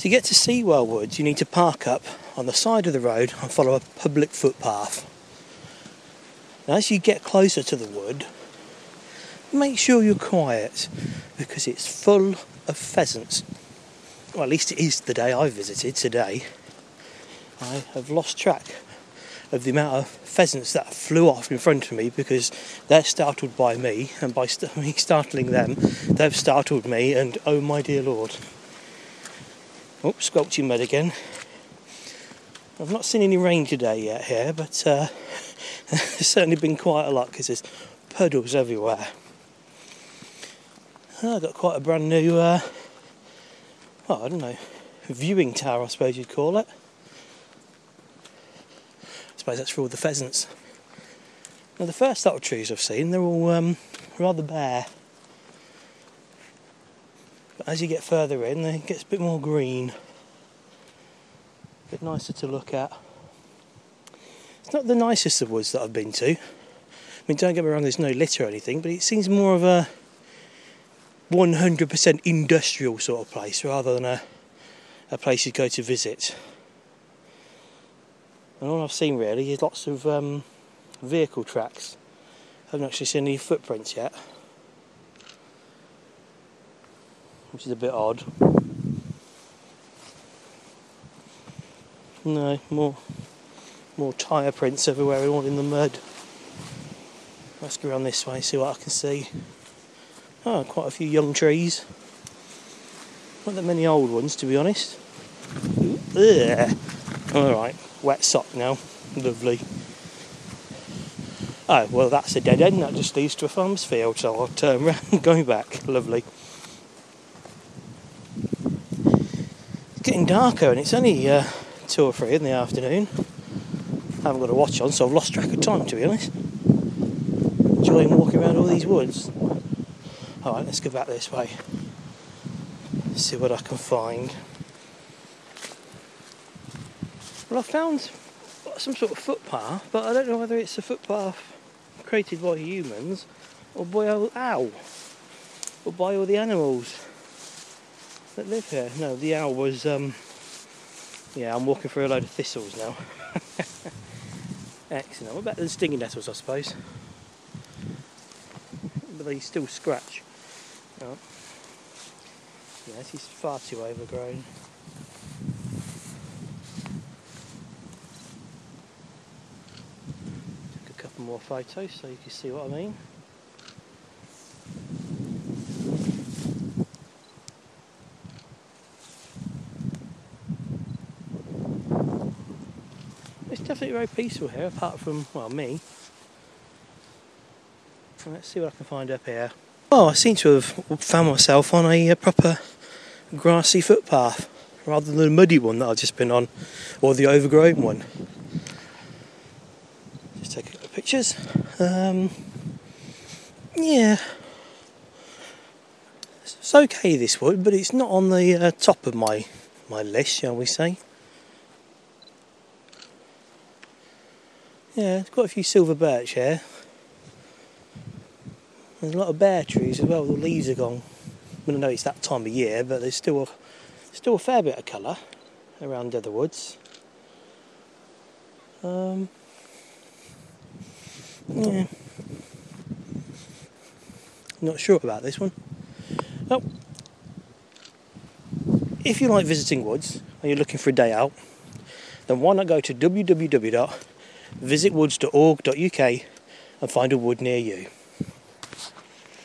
To get to Sewell Woods, you need to park up on the side of the road and follow a public footpath. Now, as you get closer to the wood, make sure you're quiet because it's full of pheasants. Well, at least it is the day I visited today. I have lost track of the amount of pheasants that flew off in front of me because they're startled by me, and by me startling them, they've startled me, and oh my dear Lord. Oh, squelching mud again. I've not seen any rain today yet here, but there's certainly been quite a lot because there's puddles everywhere. I've got quite a brand new, well, I don't know, viewing tower I suppose you'd call it. I suppose that's for all the pheasants. Now the first lot of trees I've seen, they're all rather bare. But as you get further in, it gets a bit more green. A bit nicer to look at. It's not the nicest of woods that I've been to. I mean, don't get me wrong, there's no litter or anything, but it seems more of a 100% industrial sort of place rather than a place you go to visit. And all I've seen really is lots of vehicle tracks. I haven't actually seen any footprints yet, which is a bit odd. No, more tyre prints everywhere, all in the mud. Let's go around this way, see what I can see. Oh, quite a few young trees. Not that many old ones, to be honest. Alright, wet sock now. Lovely. Oh, well, that's a dead end. That just leads to a farmer's field, so I'll turn around going back. Lovely. It's getting darker, and it's only 2 or 3 in the afternoon. I haven't got a watch on, so I've lost track of time, to be honest. Enjoying walking around all these woods. Alright, let's go back this way. See what I can find. Well, I found some sort of footpath, but I don't know whether it's a footpath created by humans or by owl, or by all the animals that live here. No, the owl was, yeah, I'm walking through a load of thistles now. Excellent. What better than stinging nettles, I suppose? But they still scratch. Oh. Yeah, this is far too overgrown. Took a couple more photos so you can see what I mean. It's definitely very peaceful here, apart from, well, me. Let's see what I can find up here. Oh, I seem to have found myself on a proper grassy footpath, rather than the muddy one that I've just been on, or the overgrown one. Just take a couple of pictures. Yeah. It's okay, this wood, but it's not on the top of my list, shall we say. Yeah, there's quite a few silver birch here. There's a lot of bare trees as well, the leaves are gone. I mean, I know it's that time of year, but there's still a fair bit of colour around the woods. Yeah. Not sure about this one. Oh. If you like visiting woods and you're looking for a day out, then why not go to www.visitwoods.org.uk and find a wood near you.